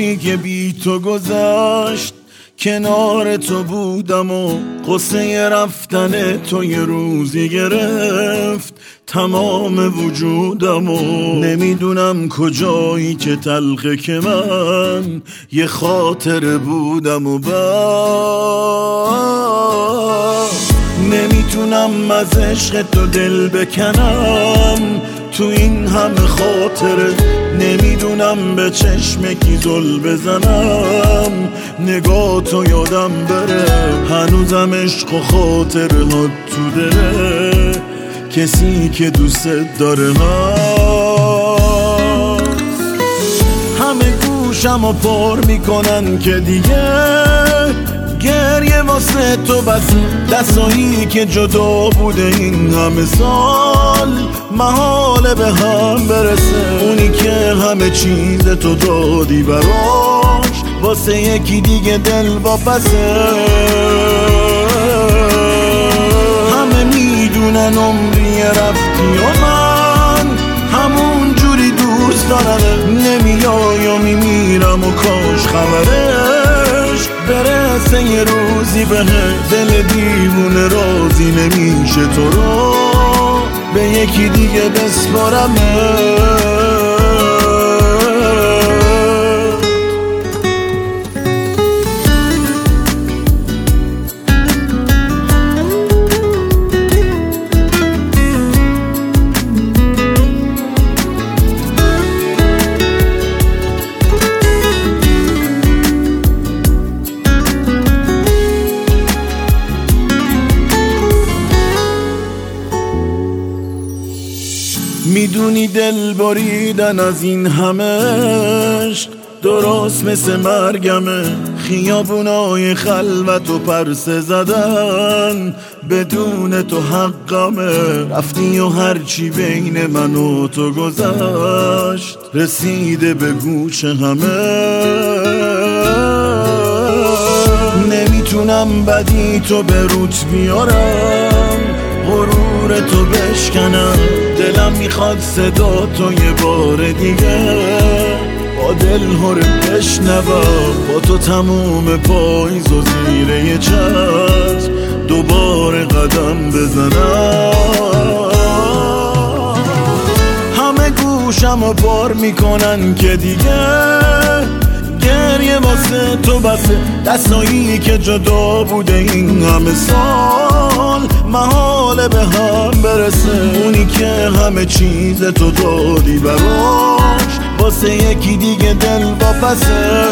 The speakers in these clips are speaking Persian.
روزایی که بی تو گذشت کنار تو بودم و قصه رفتن تو یه روزی گرفت تمام وجودم و نمیدونم کجایی که تلخه که من یه خاطر بودم و نمیتونم از عشق تو دل بکنم تو این همه خاطره نمیدونم به چشم کی زل بزنم نگاه تو یادم بره هنوزم عشق و خاطره ها تو دله کسی که دوست داره هست همه گوشم و پر میکنن که دیگه گریه واسه تو بس دستایی که جدا بوده این همه سال محاله به هم برسه اونی که همه چیز تو دادی براش واسه یکی دیگه دل واپسه همه میدونن عمری رفتی و من همون جوری دوست دارم نمیای و میمیرم و کاش خبرش برسه یه روزی به دل دیوونه راضی نمیشه تو رو به یکی دیگه بسپارم میدونی دل بریدن از این همه عشق درست مثل مرگمه خیابونای خلوت و پرسه زدن بدون تو حقمه رفتی و هرچی بین من و تو گذشت رسیده به گوش همه نمیتونم بدی تو به روت بیارم غرور تو بشکنم دلم میخواد صدا تو یه بار دیگه با دل هره بشنوم با تو تموم پاییز و زیر یه چشم دوباره قدم بزنم همه گوشم و بار میکنن که دیگه گریه واسه تو بسه دستایی که جدا بوده این همه سال محاله به هم برسه اونی که همه چیز تو دادی براش واسه یکی دیگه دل واپسه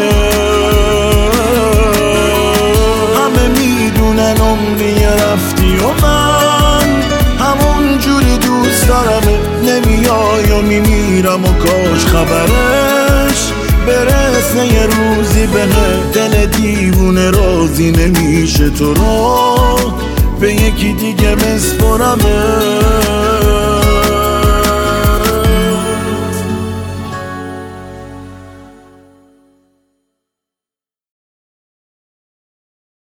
همه میدونن عمری رفتی و من همون جوری دوست دارم نمیای و میمیرم و کاش خبرش برسه یه روزی به دل دیوونه راضی نمیشه تو رو به یکی دیگه بسپارم